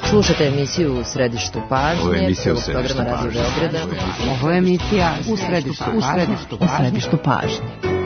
Slušajte emisiju U središtu pažnje, prvog programa Radio Beograda. Ovo je emisija U središtu pažnje.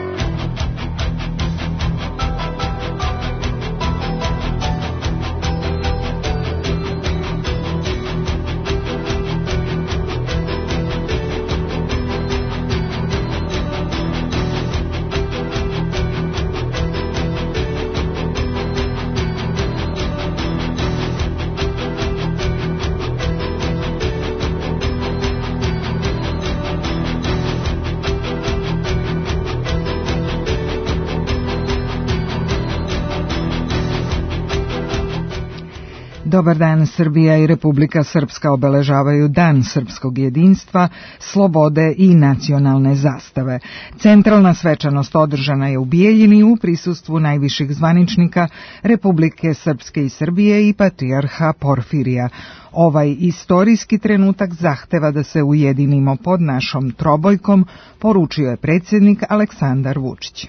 Dobar dan, Srbija i Republika Srpska obeležavaju Dan srpskog jedinstva, slobode i nacionalne zastave. Centralna svečanost održana je u Bijeljini u prisustvu najviših zvaničnika Republike Srpske i Srbije i patrijarha Porfirija. Ovaj istorijski trenutak zahteva da se ujedinimo pod našom trobojkom, poručio je predsjednik Aleksandar Vučić.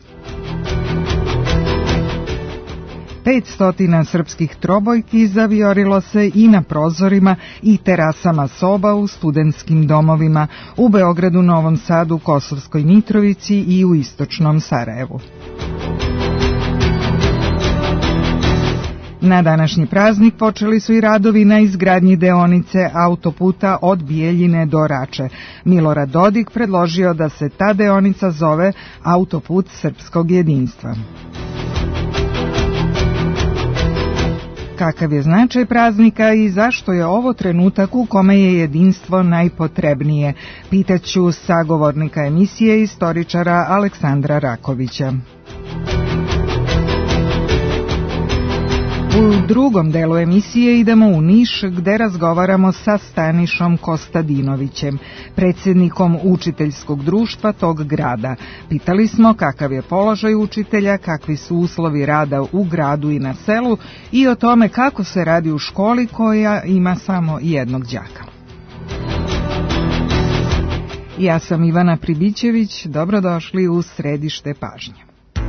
500 srpskih trobojki zavijorilo se i na prozorima i terasama soba u studentskim domovima u Beogradu, Novom Sadu, Kosovskoj Mitrovici i u istočnom Sarajevu. Na današnji praznik počeli su i radovi na izgradnji deonice autoputa od Bijeljine do Rače. Milorad Dodik predložio da se ta deonica zove Autoput srpskog jedinstva. Kakav je značaj praznika i zašto je ovo trenutak u kome je jedinstvo najpotrebnije? Pitaću sagovornika emisije, istoričara Aleksandra Rakovića. U drugom delu emisije idemo u Niš, gde razgovaramo sa Stanišom Kostadinovićem, predsjednikom učiteljskog društva tog grada. Pitali smo kakav je položaj učitelja, kakvi su uslovi rada u gradu i na selu i o tome kako se radi u školi koja ima samo jednog đaka. Ja sam Ivana Pribićević, dobrodošli u središte pažnje.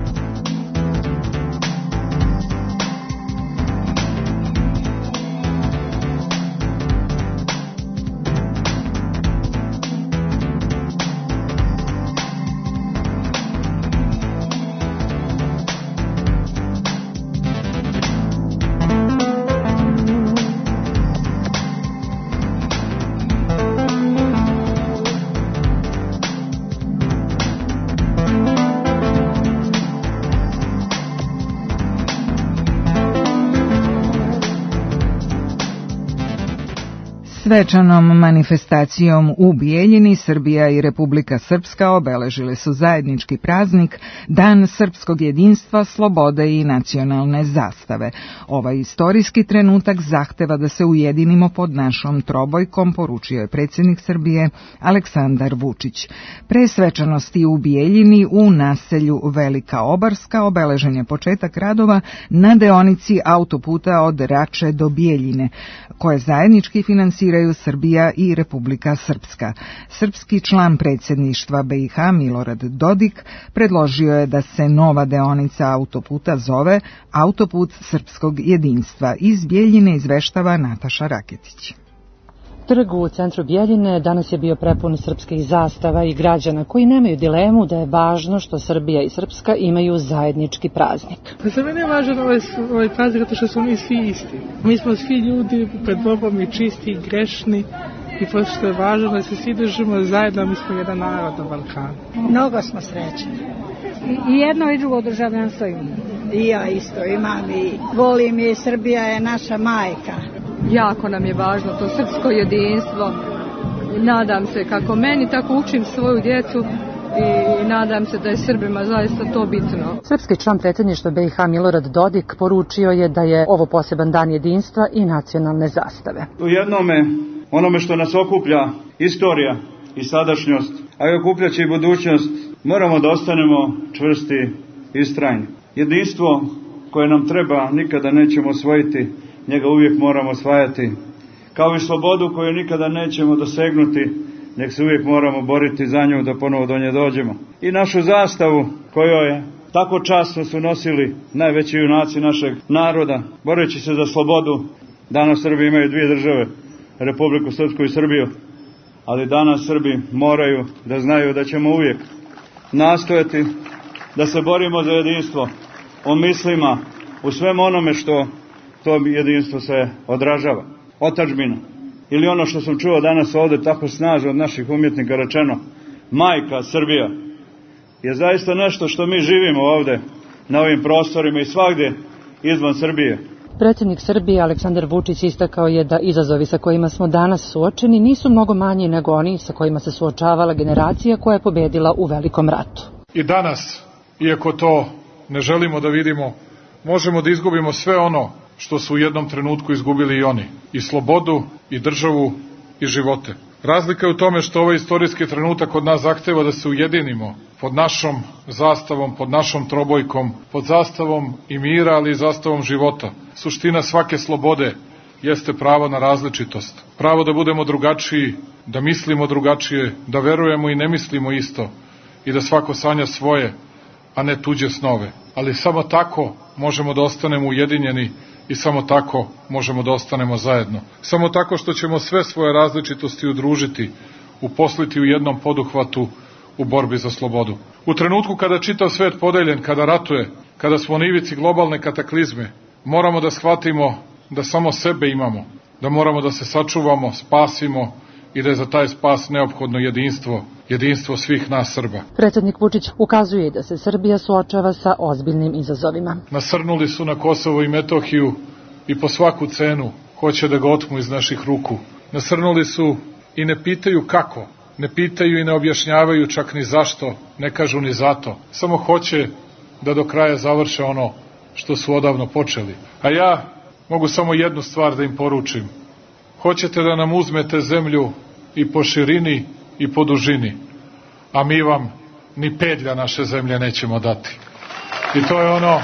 Svečanom manifestacijom u Bijeljini Srbija i Republika Srpska obeležile su zajednički praznik Dan srpskog jedinstva, slobode i nacionalne zastave. Ovaj istorijski trenutak zahteva da se ujedinimo pod našom trobojkom, poručio je predsjednik Srbije Aleksandar Vučić. Pre svečanosti u Bijeljini u naselju Velika Obarska obeležen je početak radova na deonici autoputa od Rače do Bijeljine, koje zajednički finansiraju Srbija i Republika Srpska. Srpski član predsjedništva BiH Milorad Dodik predložio je da se nova deonica autoputa zove Autoput srpskog jedinstva. Iz Bijeljine izveštava Nataša Raketić. Trg u centru Bijeljine danas je bio prepun srpskih zastava i građana koji nemaju dilemu da je važno što Srbija i Srpska imaju zajednički praznik. Za mene je važan ovaj praznik zato što smo mi svi isti. Mi smo svi ljudi pred Bogom i čisti i grešni i pošto je važno da se svi držimo zajedno, mi smo jedan narod na Balkanu. Mnogo smo srećni. I jedno i drugo državljanstvo imamo. I ja isto imam i volim i Srbija je naša majka. Jako nam je važno to srpsko jedinstvo. Nadam se kako meni, tako učim svoju djecu i nadam se da je Srbima zaista to bitno. Srpski član predsjedništva BiH Milorad Dodik poručio je da je ovo poseban dan jedinstva i nacionalne zastave. U onome što nas okuplja, istorija i sadašnjost, a i okupljaće i budućnost, moramo da ostanemo čvrsti i istrajni. Jedinstvo koje nam treba nikada nećemo osvojiti, njega uvijek moramo osvajati. Kao i slobodu koju nikada nećemo dosegnuti, nek se uvijek moramo boriti za nju da ponovo do nje dođemo. I našu zastavu koju je tako časno su nosili najveći junaci našeg naroda, boreći se za slobodu Danas Srbi imaju dvije države, Republiku Srpsku i Srbiju, ali danas Srbi moraju da znaju da ćemo uvijek nastojati da se borimo za jedinstvo u mislima, u svem onome što to jedinstvo se odražava. Otadžbina, ili ono što sam čuo danas ovde tako snažno od naših umjetnika rečeno, majka Srbija, je zaista nešto što mi živimo ovde na ovim prostorima i svagdje izvan Srbije. Predsjednik Srbije Aleksandar Vučić istakao je da izazovi sa kojima smo danas suočeni nisu mnogo manji nego oni sa kojima se suočavala generacija koja je pobedila u Velikom ratu. I danas, iako to ne želimo da vidimo, možemo da izgubimo sve ono što su u jednom trenutku izgubili i oni. I slobodu, i državu, i živote. Razlika je u tome što ovaj istorijski trenutak od nas zahteva da se ujedinimo pod našom zastavom, pod našom trobojkom, pod zastavom i mira, ali i zastavom života. Suština svake slobode jeste pravo na različitost. Pravo da budemo drugačiji, da mislimo drugačije, da verujemo i ne mislimo isto i da svako sanja svoje, a ne tuđe snove. Ali samo tako možemo da ostanemo ujedinjeni i samo tako možemo da ostanemo zajedno. Samo tako što ćemo sve svoje različitosti udružiti, uposliti u jednom poduhvatu u borbi za slobodu. U trenutku kada čitav svet podeljen, kada ratuje, kada smo na ivici globalne kataklizme, moramo da shvatimo da samo sebe imamo, da moramo da se sačuvamo, spasimo i da je za taj spas neophodno jedinstvo svih nas Srba. Predsjednik Vučić ukazuje da se Srbija suočava sa ozbiljnim izazovima. Nasrnuli su na Kosovo i Metohiju i po svaku cenu hoće da ga otmu iz naših ruku. Nasrnuli su i ne pitaju kako, ne pitaju i ne objašnjavaju čak ni zašto, ne kažu ni zato. Samo hoće da do kraja završe ono što su odavno počeli. A ja mogu samo jednu stvar da im poručim. Hoćete da nam uzmete zemlju i po širini i po dužini, a mi vam ni pedlja naše zemlje nećemo dati. I to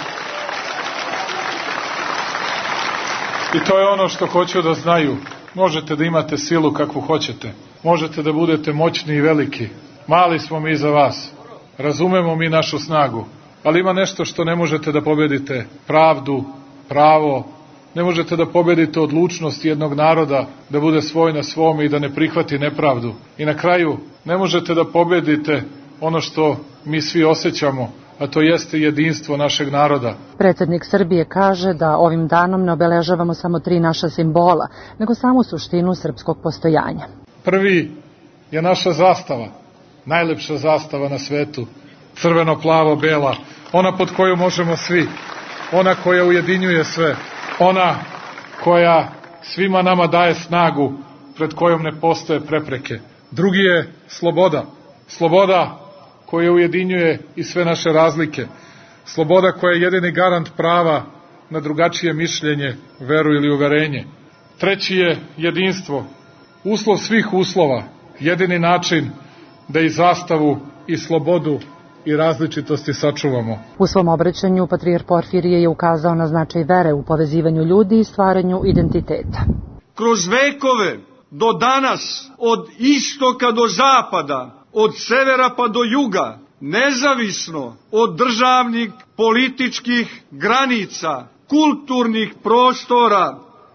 je ono što hoću da znaju. Možete da imate silu kakvu hoćete, možete da budete moćni i veliki, mali smo mi za vas, razumemo mi našu snagu, ali ima nešto što ne možete da pobedite, pravdu, pravo. Ne možete da pobedite odlučnost jednog naroda da bude svoj na svome i da ne prihvati nepravdu. I na kraju, ne možete da pobedite ono što mi svi osjećamo, a to jeste jedinstvo našeg naroda. Predsjednik Srbije kaže da ovim danom ne obeležavamo samo 3 naša simbola, nego samu suštinu srpskog postojanja. Prvi je naša zastava, najlepša zastava na svetu, crveno-plavo-bela, ona pod koju možemo svi, ona koja ujedinjuje sve. Ona koja svima nama daje snagu, pred kojom ne postoje prepreke. Drugi je sloboda. Sloboda koja ujedinjuje i sve naše razlike. Sloboda koja je jedini garant prava na drugačije mišljenje, veru ili uverenje. Treći je jedinstvo. Uslov svih uslova. Jedini način da i zastavu i slobodu i različitosti sačuvamo. U svom obraćanju patrijarh Porfirije je ukazao na značaj vere u povezivanju ljudi i stvaranju identiteta. Kroz vekove do danas, od istoka do zapada, od severa pa do juga, nezavisno od državnih, političkih granica, kulturnih prostora,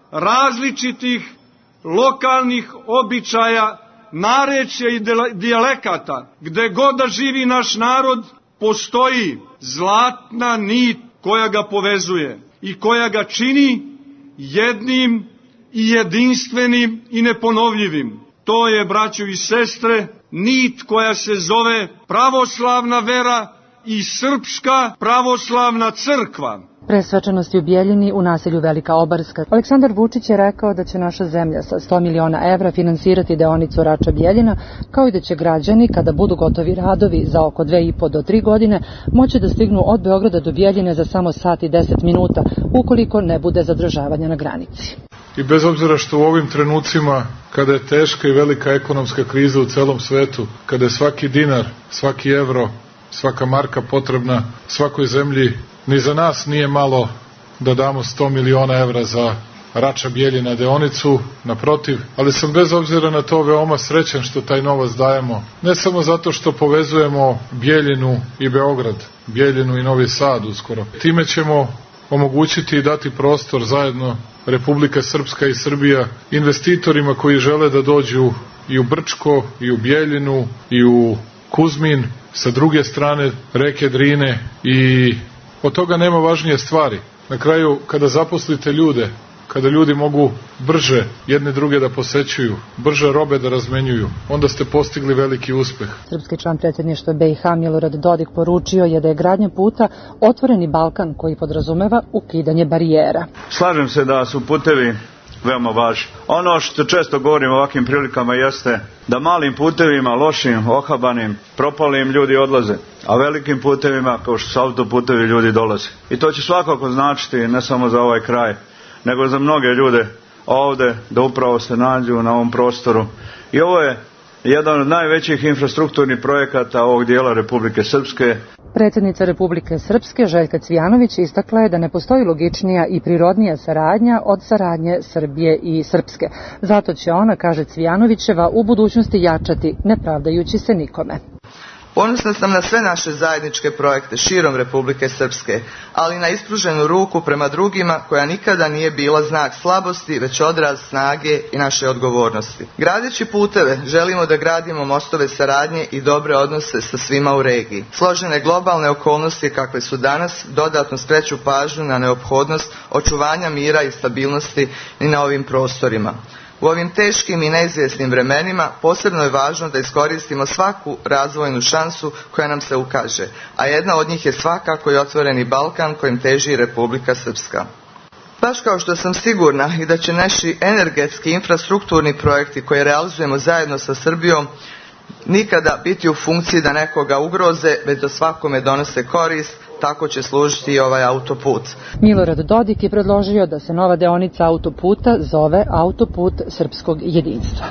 različitih lokalnih običaja, narečja i dijalekata, gde god da živi naš narod, postoji zlatna nit koja ga povezuje i koja ga čini jednim i jedinstvenim i neponovljivim. To je, braćo i sestre, nit koja se zove pravoslavna vera i Srpska pravoslavna crkva. Pre svečanosti u Bijeljini u naselju Velika Obarska, Aleksandar Vučić je rekao da će naša zemlja sa 100 miliona evra finansirati deonicu Rača-Bijeljina, kao i da će građani, kada budu gotovi radovi za oko 2,5 do 3 godine, moći da stignu od Beograda do Bijeljine za samo sat i 10 minuta, ukoliko ne bude zadržavanja na granici. I bez obzira što u ovim trenucima, kada je teška i velika ekonomska kriza u celom svetu, kada je svaki dinar, svaki evro, svaka marka potrebna svakoj zemlji, ni za nas nije malo da damo 100 miliona evra za Rača-Bijeljina deonicu, naprotiv, ali sam bez obzira na to veoma srećan što taj novac dajemo. Ne samo zato što povezujemo Bijeljinu i Beograd, Bijeljinu i Novi Sad uskoro. Time ćemo omogućiti i dati prostor zajedno Republika Srpska i Srbija investitorima koji žele da dođu i u Brčko, i u Bijeljinu, i u Kuzmin, sa druge strane reke Drine, i od toga nema važnije stvari. Na kraju, kada zaposlite ljude, kada ljudi mogu brže jedne druge da posećuju, brže robe da razmenjuju, onda ste postigli veliki uspeh. Srpski član predsjedništva BiH Milorad Dodik poručio je da je gradnja puta otvoreni Balkan koji podrazumeva ukidanje barijera. Slažem se da su putevi veoma važni. Ono što često govorim u ovakvim prilikama jeste da malim putevima, lošim, ohabanim, propalim ljudi odlaze, a velikim putevima, kao što su autoputevi, ljudi dolaze. I to će svakako značiti ne samo za ovaj kraj, nego za mnoge ljude ovde da upravo se nađu na ovom prostoru. I ovo je jedan od najvećih infrastrukturnih projekata ovog dijela Republike Srpske. Predsjednica Republike Srpske Željka Cvijanović istakla je da ne postoji logičnija i prirodnija saradnja od saradnje Srbije i Srpske. Zato će ona, kaže Cvijanovićeva, u budućnosti jačati, ne pravdajući se nikome. Ponosna sam na sve naše zajedničke projekte širom Republike Srpske, ali na ispruženu ruku prema drugima koja nikada nije bila znak slabosti, već odraz snage i naše odgovornosti. Gradeći puteve, želimo da gradimo mostove saradnje i dobre odnose sa svima u regiji. Složene globalne okolnosti kakve su danas dodatno skreću pažnju na neophodnost očuvanja mira i stabilnosti i na ovim prostorima. U ovim teškim i neizvjesnim vremenima posebno je važno da iskoristimo svaku razvojnu šansu koja nam se ukaže, a jedna od njih je svakako i otvoreni Balkan kojim teži Republika Srpska. Baš kao što sam sigurna i da će naši energetski infrastrukturni projekti koje realizujemo zajedno sa Srbijom nikada biti u funkciji da nekoga ugroze, već da svakome donose korist, tako će služiti i ovaj autoput. Milorad Dodik je predložio da se nova deonica autoputa zove Autoput srpskog jedinstva.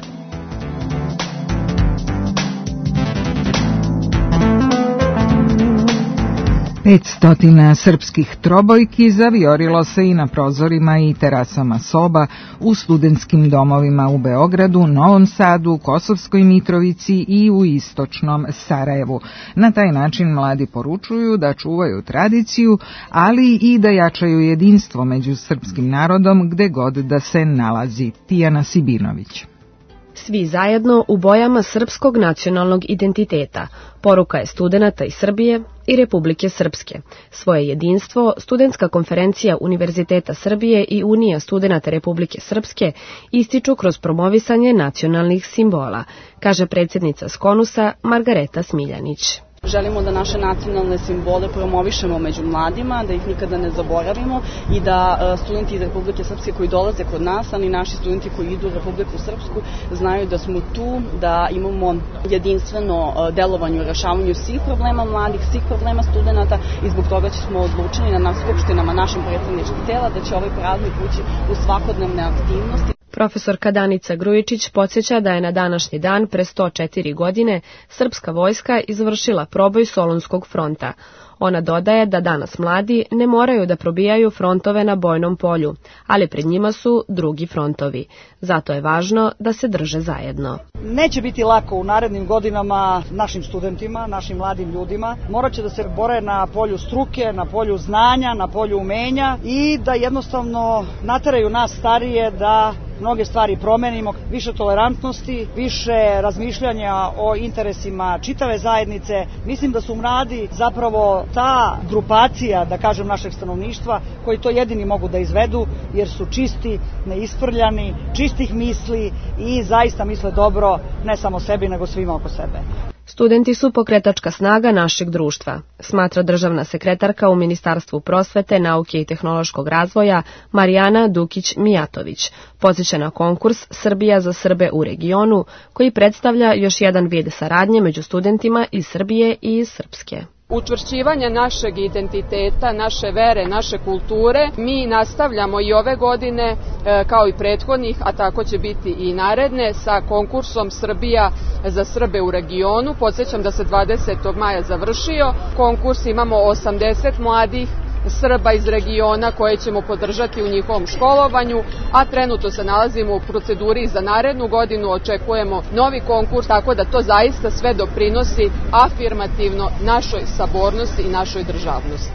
500 srpskih trobojki zavijorilo se i na prozorima i terasama soba u studentskim domovima u Beogradu, Novom Sadu, Kosovskoj Mitrovici i u istočnom Sarajevu. Na taj način mladi poručuju da čuvaju tradiciju, ali i da jačaju jedinstvo među srpskim narodom gde god da se nalazi. Tijana Sibinović. Svi zajedno u bojama srpskog nacionalnog identiteta. Poruka je studenata iz Srbije i Republike Srpske. Svoje jedinstvo Studentska konferencija Univerziteta Srbije i Unija studenata Republike Srpske ističu kroz promovisanje nacionalnih simbola, kaže predsjednica Skonusa Margareta Smiljanić. Želimo da naše nacionalne simbole promovišemo među mladima, da ih nikada ne zaboravimo i da studenti iz Republike Srpske koji dolaze kod nas, ali i naši studenti koji idu u Republiku Srpsku, znaju da smo tu, da imamo jedinstveno delovanje u rešavanju svih problema mladih, svih problema studenta i zbog toga smo odlučili na skupštinama našim predstavničkih tela da će ovaj praznik ući u svakodnevne aktivnosti. Profesorka Danica Grujičić podsjeća da je na današnji dan pre 104 godine srpska vojska izvršila proboj Solunskog fronta. Ona dodaje da danas mladi ne moraju da probijaju frontove na bojnom polju, ali pred njima su drugi frontovi. Zato je važno da se drže zajedno. Neće biti lako u narednim godinama našim studentima, našim mladim ljudima. Morat će da se bore na polju struke, na polju znanja, na polju umenja i da jednostavno nateraju nas starije da mnoge stvari promenimo, više tolerantnosti, više razmišljanja o interesima čitave zajednice. Mislim da su mladi zapravo ta grupacija, da kažem, našeg stanovništva koji to jedini mogu da izvedu jer su čisti, neisprljani, čistih misli i zaista misle dobro ne samo sebi nego svima oko sebe. Studenti su pokretačka snaga našeg društva, smatra državna sekretarka u Ministarstvu prosvete, nauke i tehnološkog razvoja Marijana Dukić-Mijatović. Podsjeća na konkurs Srbija za Srbe u regionu, koji predstavlja još jedan vid saradnje među studentima iz Srbije i iz Srpske. Učvršćivanje našeg identiteta, naše vere, naše kulture, mi nastavljamo i ove godine kao i prethodnih, a tako će biti i naredne, sa konkursom Srbija za Srbe u regionu. Podsjećam da se 20. maja završio konkurs, imamo 80 mladih Srba iz regiona koje ćemo podržati u njihovom školovanju, a trenutno se nalazimo u proceduri za narednu godinu, očekujemo novi konkurs, tako da to zaista sve doprinosi afirmativno našoj sabornosti i našoj državnosti.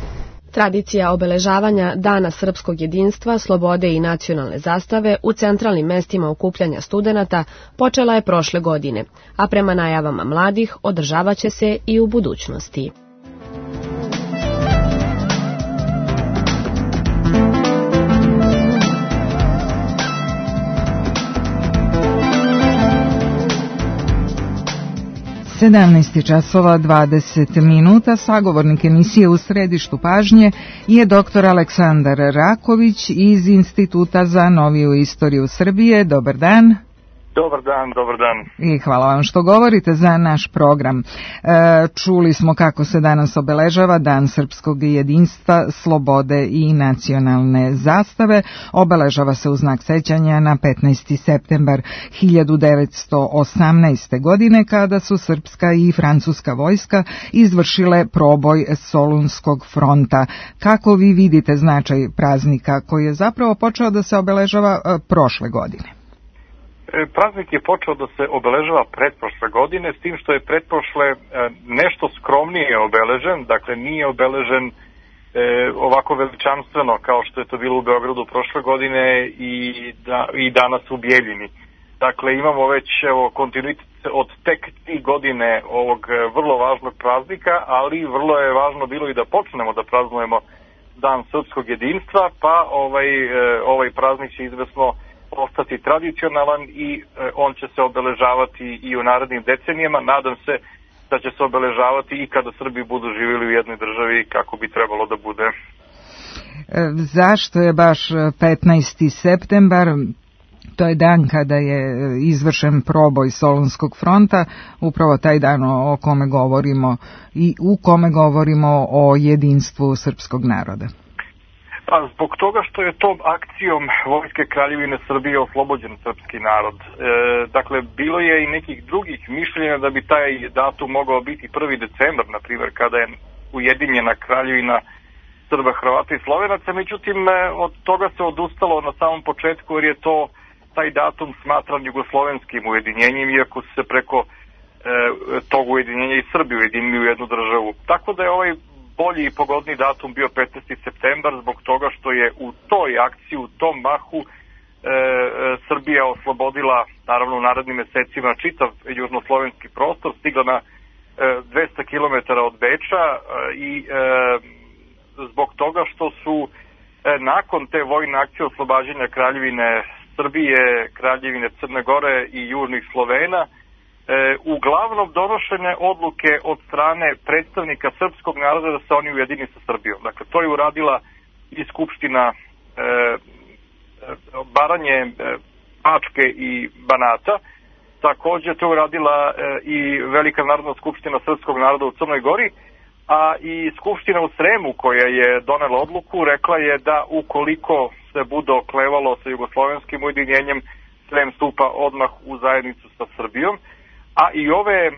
Tradicija obeležavanja Dana srpskog jedinstva, slobode i nacionalne zastave u centralnim mestima okupljanja studenata počela je prošle godine, a prema najavama mladih održavaće se i u budućnosti. časova 20 minuta. Sagovornik emisije U središtu pažnje je dr. Aleksandar Raković iz Instituta za noviju istoriju Srbije. Dobar dan. Dobar dan, dobar dan. I hvala vam što govorite za naš program. Čuli smo kako se danas obeležava Dan srpskog jedinstva, slobode i nacionalne zastave. Obeležava se u znak sećanja na 15. septembar 1918. godine kada su srpska i francuska vojska izvršile proboj Solunskog fronta. Kako vi vidite značaj praznika koji je zapravo počeo da se obeležava prošle godine? Praznik je počeo da se obeležava pretprošle godine, s tim što je pretprošle nešto skromnije obeležen, dakle nije obeležen ovako veličanstveno kao što je to bilo u Beogradu prošle godine i danas u Bijeljini. Dakle, imamo već kontinuitet od tek 3 godine ovog vrlo važnog praznika, ali vrlo je važno bilo i da počnemo da praznujemo Dan srpskog jedinstva, pa ovaj praznik će izvesno ostati tradicionalan i on će se obeležavati i u narednim decenijama. Nadam se da će se obeležavati i kada Srbi budu živjeli u jednoj državi kako bi trebalo da bude. Zašto je baš 15. septembar? To je dan kada je izvršen proboj Solunskog fronta, upravo taj dan o kome govorimo i u kome govorimo o jedinstvu srpskog naroda. Pa zbog toga što je tom akcijom Vojske Kraljevine Srbije oslobođen srpski narod. Dakle, bilo je i nekih drugih mišljenja da bi taj datum mogao biti 1. decembar, na primjer, kada je ujedinjena Kraljevina Srba, Hrvata i Slovenaca. Međutim, od toga se odustalo na samom početku jer je taj datum smatran jugoslovenskim ujedinjenjem, iako se preko tog ujedinjenja i Srbi ujedinili u jednu državu. Tako da je ovaj bolji i pogodni datum bio 15. septembar zbog toga što je u toj akciji, u tom mahu Srbija oslobodila, naravno u narednim mesecima, čitav južnoslovenski prostor, stigla na 200 km od Beča i zbog toga što su nakon te vojne akcije oslobađanja Kraljevine Srbije, Kraljevine Crne Gore i južnih Slovena, uglavnom donošene odluke od strane predstavnika srpskog naroda da se oni ujedini sa Srbijom. Dakle, to je uradila i Skupština Baranje, Bačke i Banata. Također to je uradila i Velika narodna skupština srpskog naroda u Crnoj Gori, a i Skupština u Sremu koja je donela odluku rekla je da ukoliko se bude oklevalo sa jugoslovenskim ujedinjenjem, Srem stupa odmah u zajednicu sa Srbijom. A i ove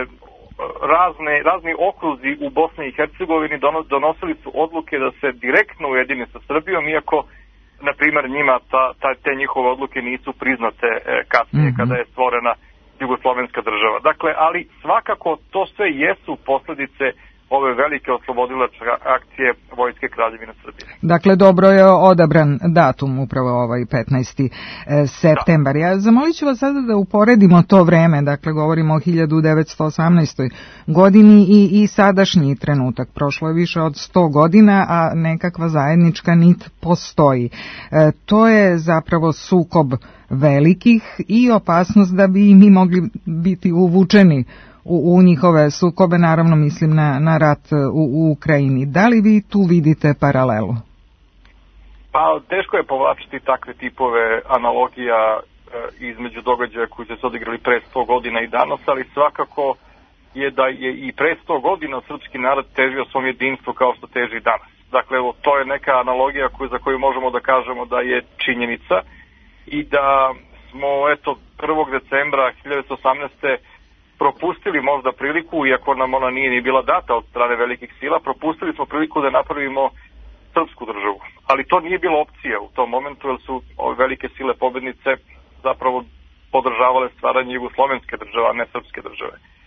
razni okruzi u Bosni i Hercegovini donosili su odluke da se direktno ujedine sa Srbijom, iako, na primjer, njima te njihove odluke nisu priznate kasnije kada je stvorena jugoslovenska država. Dakle, ali svakako to sve jesu posljedice ove velike oslobodilačke akcije Vojske Kraljevine Srbije. Dakle, dobro je odabran datum, upravo ovaj 15. septembar. Ja zamolit ću vas sada da uporedimo to vreme, dakle govorimo o 1918. godini i sadašnji trenutak. Prošlo je više od 100 godina, a nekakva zajednička nit postoji. To je zapravo sukob velikih i opasnost da bi mi mogli biti uvučeni u njihove sukobe, naravno mislim na rat u Ukrajini. Da li vi tu vidite paralelu? Pa teško je povlačiti takve tipove analogija između događaja koji su se odigrali pre 100 godina i danas, ali svakako je da je i pre 100 godina srpski narod težio svom jedinstvu kao što teži danas. Dakle, to je neka analogija za koju možemo da kažemo da je činjenica i da smo 1. decembra 1918. propustili možda priliku, iako nam ona nije ni bila data od strane velikih sila, propustili smo priliku da napravimo srpsku državu. Ali to nije bila opcija u tom momentu, jer su ove velike sile pobednice zapravo podržavale stvaranje jugoslovenske države, a ne srpske države.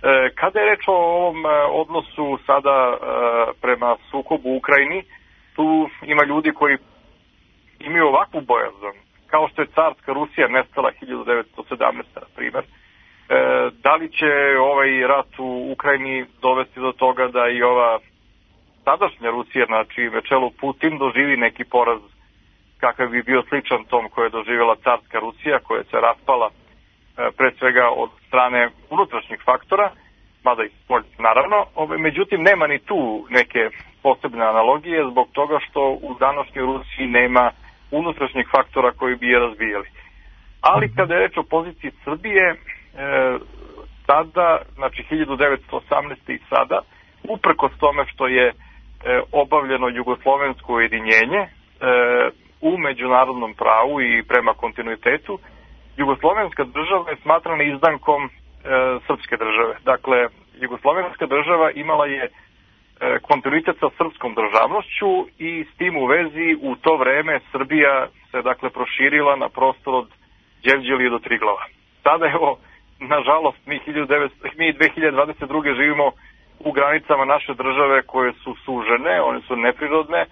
Kada je reč o ovom odnosu sada prema sukobu u Ukrajini, tu ima ljudi koji imaju ovakvu bojazan, kao što je carska Rusija nestala 1917. na primjer. Da li će ovaj rat u Ukrajini dovesti do toga da i ova sadašnja Rusija, na čijem je čelu Putin, doživi neki poraz kakav bi bio sličan tom koje je doživjela carska Rusija, koja se raspala pre svega od strane unutrašnjih faktora, mada i spoljnih naravno. Međutim, nema ni tu neke posebne analogije zbog toga što u današnjoj Rusiji nema unutrašnjih faktora koji bi je razbijali. Ali kada je reč o poziciji Srbije, sada, znači 1918. i sada, uprkos tome što je obavljeno jugoslovensko ujedinjenje u međunarodnom pravu i prema kontinuitetu, jugoslovenska država je smatrana izdankom srpske države. Dakle, jugoslovenska država imala je kontinuitet sa srpskom državnošću i s tim u vezi u to vreme Srbija se dakle proširila na prostor od Đevđelije do Triglava. Sada evo, nažalost, mi 2022. živimo u granicama naše države koje su sužene, one su neprirodne,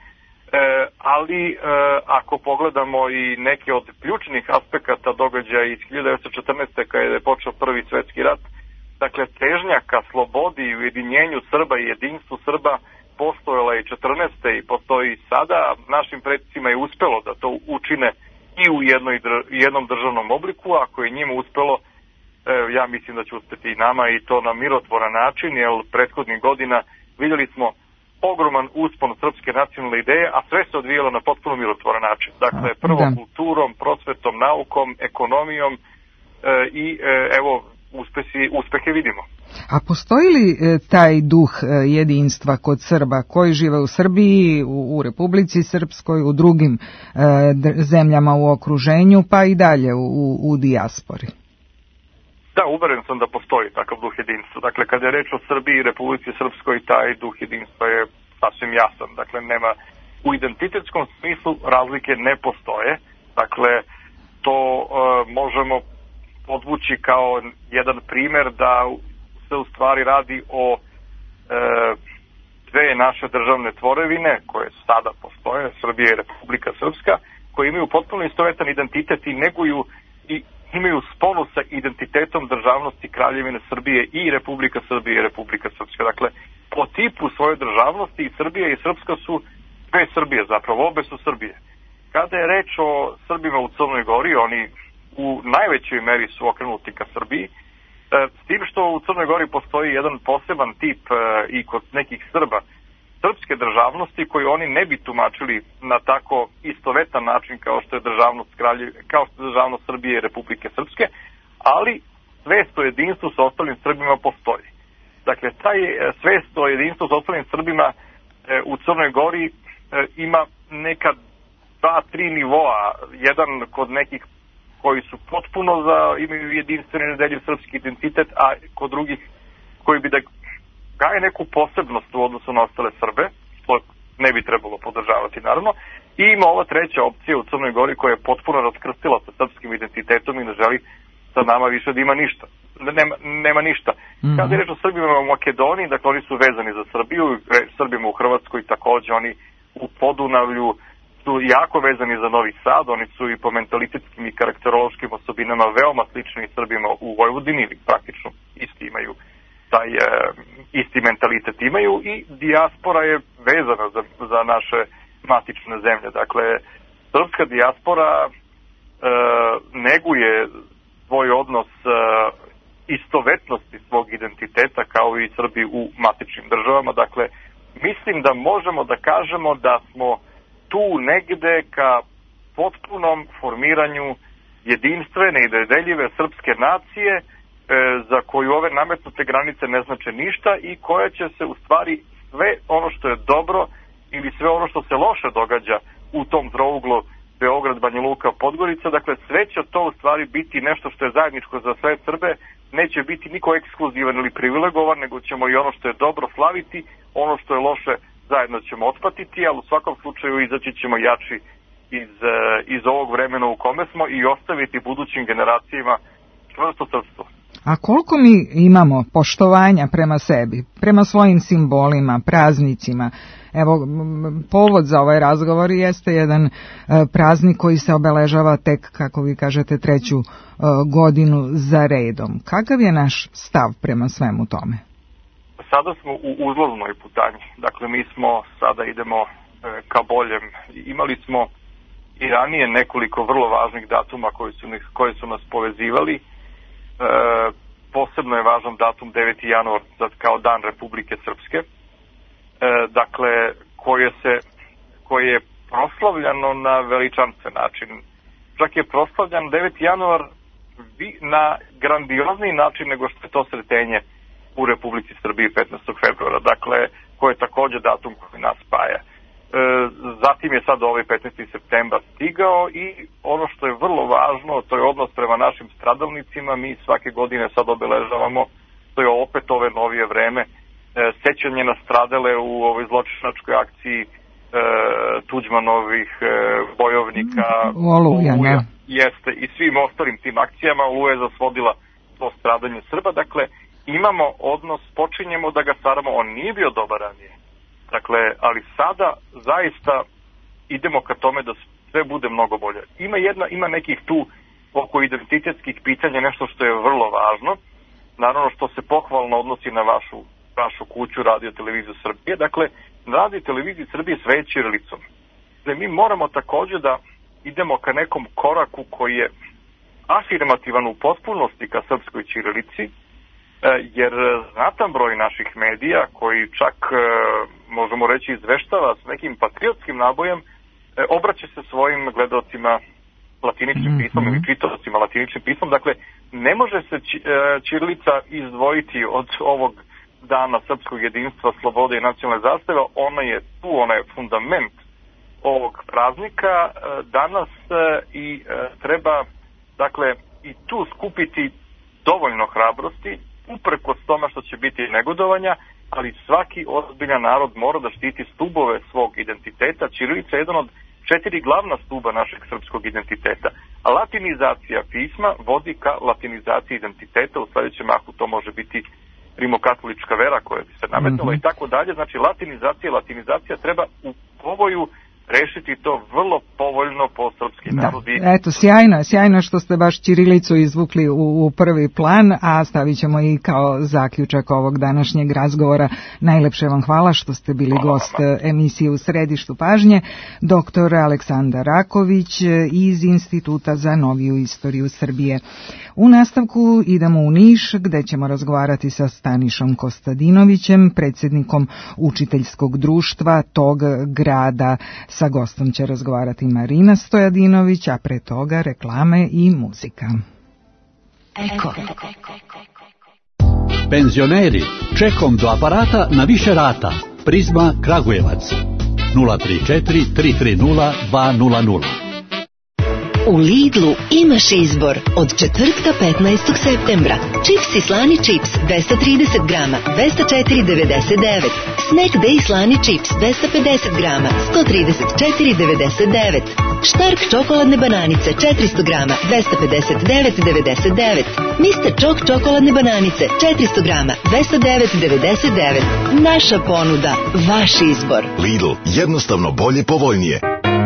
ali ako pogledamo i neke od ključnih aspekata događaja iz 1914. kada je počeo Prvi svetski rat, dakle težnja ka slobodi i ujedinjenju Srba i jedinstvu Srba postojala i 14. i postoji sada. Našim predsjednicima je uspelo da to učine i u jednom državnom obliku, ako je njima uspelo, ja mislim da će uspeti i nama i to na mirotvoran način, jer prethodnih godina vidjeli smo ogroman uspon srpske nacionalne ideje, a sve se odvijalo na potpuno mirotvoran način. Dakle, prvo kulturom, prosvetom, naukom, ekonomijom i evo, uspehe vidimo. A postoji li taj duh jedinstva kod Srba koji žive u Srbiji, u Republici Srpskoj, u drugim zemljama u okruženju, pa i dalje u dijaspori? Da, uveren sam da postoji takav duh jedinstva. Dakle, kada je reč o Srbiji i Republici Srpskoj, taj duh jedinstva je sasvim jasan. Dakle, nema u identitetskom smislu razlike ne postoje. Dakle, to možemo podvući kao jedan primjer da se u stvari radi o dve naše državne tvorevine koje sada postoje, Srbija i Republika Srpska, koje imaju potpuno istovetan identitet i neguju i imaju sponu sa identitetom državnosti Kraljevine Srbije i Republika Srbije i Republika Srpska. Dakle, po tipu svoje državnosti i Srbija i Srpska su dve Srbije, zapravo obe su Srbije. Kada je reč o Srbima u Crnoj Gori, oni u najvećoj meri su okrenuti ka Srbiji, s tim što u Crnoj Gori postoji jedan poseban tip i kod nekih Srba srpske državnosti koji oni ne bi tumačili na tako istovetan način kao što je državnost Srbije i Republike Srpske, ali svest o jedinstvu sa ostalim Srbima postoji. Dakle, taj svest o jedinstvu sa ostalim Srbima u Crnoj Gori ima neka 2-3 nivoa. Jedan kod nekih koji su potpuno imaju jedinstveni nedeljiv srpski identitet, a kod drugih koji bi da gaje neku posebnost u odnosu na ostale Srbe, što ne bi trebalo podržavati naravno, i ima ova treća opcija u Crnoj Gori koja je potpuno raskrstila sa srpskim identitetom i ne želi sa nama više da ima ništa. Nema ništa. Kada je reč o Srbima u Makedoniji, dakle oni su vezani za Srbiju, Srbima u Hrvatskoj takođe, oni u Podunavlju su jako vezani za Novi Sad, oni su i po mentalitetskim i karakterološkim osobinama veoma slični Srbima u Vojvodini, ili praktično isti imaju taj isti mentalitet imaju i dijaspora je vezana za naše matične zemlje. Dakle, srpska dijaspora neguje svoj odnos istovetnosti svog identiteta kao i Srbi u matičnim državama. Dakle, mislim da možemo da kažemo da smo tu negde ka potpunom formiranju jedinstvene i nedeljive srpske nacije za koju ove nametnute granice ne znače ništa i koja će se u stvari sve ono što je dobro ili sve ono što se loše događa u tom trouglu Beograd, Banja Luka, Podgorica, dakle sve će to u stvari biti nešto što je zajedničko za sve Srbe, neće biti niko ekskluzivan ili privilegovan, nego ćemo i ono što je dobro slaviti, ono što je loše zajedno ćemo otpatiti, ali u svakom slučaju izaći ćemo jači iz ovog vremena u kome smo i ostaviti budućim generacijama čvrsto srpstvo. A koliko mi imamo poštovanja prema sebi, prema svojim simbolima, praznicima? Evo, povod za ovaj razgovor jeste jedan praznik koji se obeležava tek, kako vi kažete, 3. godinu za redom. Kakav je naš stav prema svemu tome? Sada smo u uzlaznoj putanji. Dakle, mi smo, sada idemo ka boljem. Imali smo i ranije nekoliko vrlo važnih datuma koji su nas povezivali. Posebno je važan datum 9. januar kao Dan Republike Srpske. Dakle, koje je proslavljano na veličanstven način. Čak je proslavljan 9. januar na grandiozniji način nego što je to sretenje u Republici Srbiji 15. februara. Dakle, koji je takođe datum koji nas spaja. Zatim je sad ovaj 15. septembar stigao i ono što je vrlo važno, to je odnos prema našim stradalnicima. Mi svake godine sad obeležavamo, to je opet ove novije vreme, sećanje na stradale u ovoj zločinačkoj akciji Tuđmanovih bojovnika Oluja, jeste, i svim ostalim tim akcijama. Oluja je zasvodila to stradanje Srba. Dakle, imamo odnos, počinjemo da ga stvaramo, on nije bio dobar ranije. Dakle, ali sada zaista idemo ka tome da sve bude mnogo bolje. Ima nekih tu oko identitetskih pitanja nešto što je vrlo važno, naravno što se pohvalno odnosi na vašu kuću, Radio Televiziju Srbije. Dakle, Radio Televiziji Srbije sve je ćirilicom. Dakle, mi moramo takođe da idemo ka nekom koraku koji je afirmativan u potpunosti ka srpskoj ćirilici, jer znatan broj naših medija koji čak, možemo reći, izveštava s nekim patriotskim nabojem, obraća se svojim gledalcima latiničnim pismom ili čitaocima latiničnim pismom. Dakle, ne može se ćirilica izdvojiti od ovog dana srpskog jedinstva, slobode i nacionalne zastave. Ona je tu, ona je fundament ovog praznika danas i treba, dakle, i tu skupiti dovoljno hrabrosti, uprkos tome što će biti negodovanja, ali svaki ozbiljan narod mora da štiti stubove svog identiteta. Ćirilica je jedan od 4 glavna stuba našeg srpskog identiteta. A latinizacija pisma vodi ka latinizaciji identiteta. U sledećem mahu to može biti rimokatolička vera koja bi se nametnula i tako dalje. Znači, latinizacija treba u povoju rešiti to vrlo povoljno po srpski narod. Eto, sjajno što ste baš ćirilicu izvukli u prvi plan, a stavit ćemo i kao zaključak ovog današnjeg razgovora. Najlepše vam hvala što ste bili gost emisije U središtu pažnje, dr. Aleksandar Raković iz Instituta za noviju istoriju Srbije. U nastavku idemo u Niš, gde ćemo razgovarati sa Stanišom Kostadinovićem, predsjednikom učiteljskog društva tog grada. Sa gostom će razgovarati Marina Stojadinović, a pre toga reklame i muzika. Eko. Penzioneri, čekom do aparata na više rata. Prizma Kragujevac 034 330 200. U Lidlu imaš izbor od četvrtka 15. septembra. Čipsi slani čips 230 grama 204,99. Snack Day slani čips 250 grama 134,99. Štark čokoladne bananice 400 grama 259,99. Mr. Čok čokoladne bananice 400 grama 209,99. Naša ponuda, vaš izbor. Lidl, jednostavno bolje, povoljnije.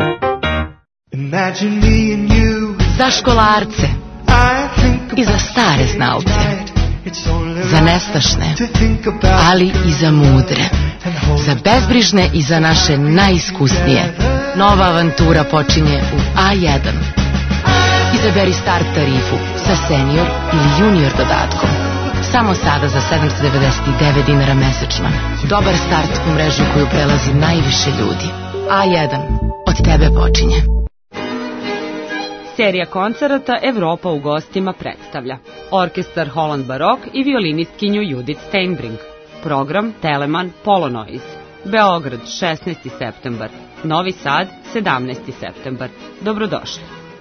Za školarce i za stare znalce, za nestašne, ali i za mudre, za bezbrižne i za naše najiskusnije. Nova avantura počinje u A1. Izaberi start tarifu sa senior ili junior dodatkom. Samo sada za 799 dinara mesečno. Dobar start u mrežu koju prelazi najviše ljudi. A1. Od tebe počinje. Serija koncerata Evropa u gostima predstavlja orkestar Holland Barok i violinistkinju Judith Steinbrink. Program Telemann Polonoiz. Beograd 16. septembar. Novi Sad 17. septembar. Dobrodošli.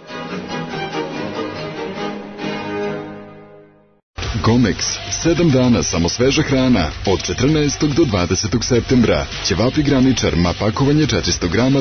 Gomex, 7 dana samo sveža hrana, od 14. do 20. septembra. Ćevapi graničar, ma pakovanje 400 grama,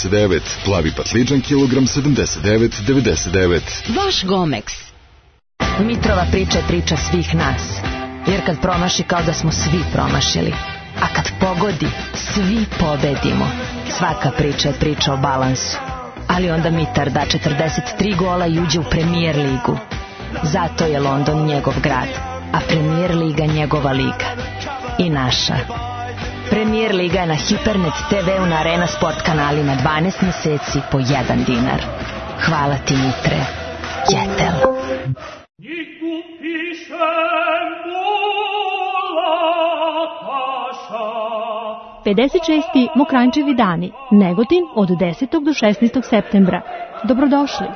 399,99. Plavi patliđan, kilogram, 79,99. Vaš Gomex. Mitrova priča je priča svih nas, jer kad promaši kao da smo svi promašili, a kad pogodi, svi pobedimo. Svaka priča je priča o balansu, ali onda Mitar da 43 gola i uđe u Premier ligu. Zato je London njegov grad, a Premier liga njegova liga. I naša. Premier liga je na Hipernet TV-u na Arena Sport kanalima 12 meseci po 1 dinar. Hvala ti, Mitre. Jetel. 56. Mokranjčevi dani, Negotin od 10. do 16. septembra. Dobrodošli.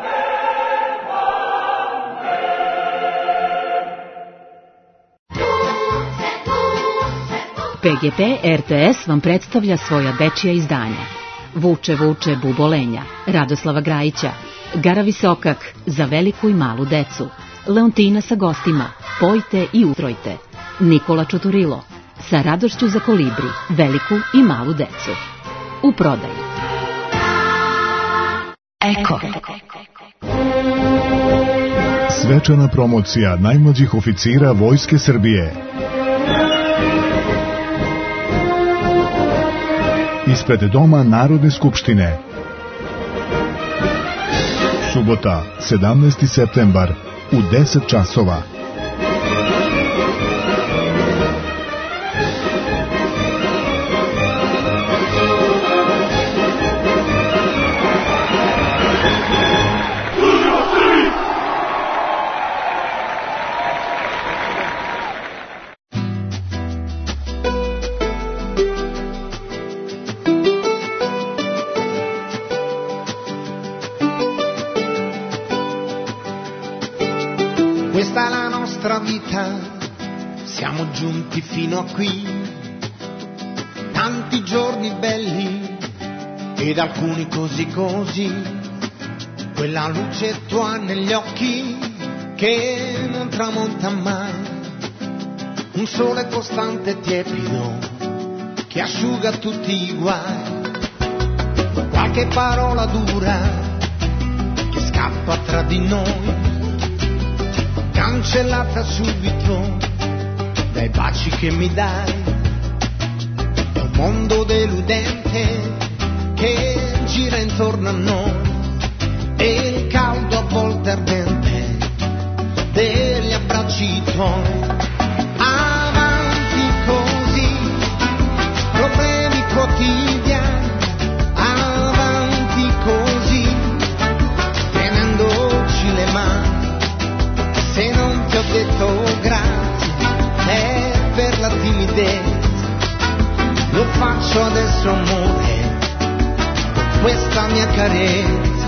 PGP RTS vam predstavlja svoja dečija izdanja. Vuče, vuče, bubolenja, Radoslava Grajića, Gara Visokak, za veliku i malu decu, Leontina sa gostima, Pojte i ustrojte, Nikola Čuturilo, sa radošću za kolibri, veliku i malu decu. U prodaju. Eko. Svečana promocija najmlađih oficira Vojske Srbije. Ispred Doma Narodne skupštine. Subota, 17. septembar, u 10 časova. Questa è la nostra vita, siamo giunti fino a qui, tanti giorni belli ed alcuni così così, quella luce tua negli occhi che non tramonta mai, un sole costante e tiepido che asciuga tutti i guai, qualche parola dura che scappa tra di noi, cancellata subito dai baci che mi dai, è un mondo deludente che gira intorno a noi e il caldo a volte ardente degli abbracci tuoi. Avanti così, problemi quotidiani, avanti così, tenendoci le mani. Se non ti ho detto grazie è per la timidezza, lo faccio adesso amore con questa mia carezza.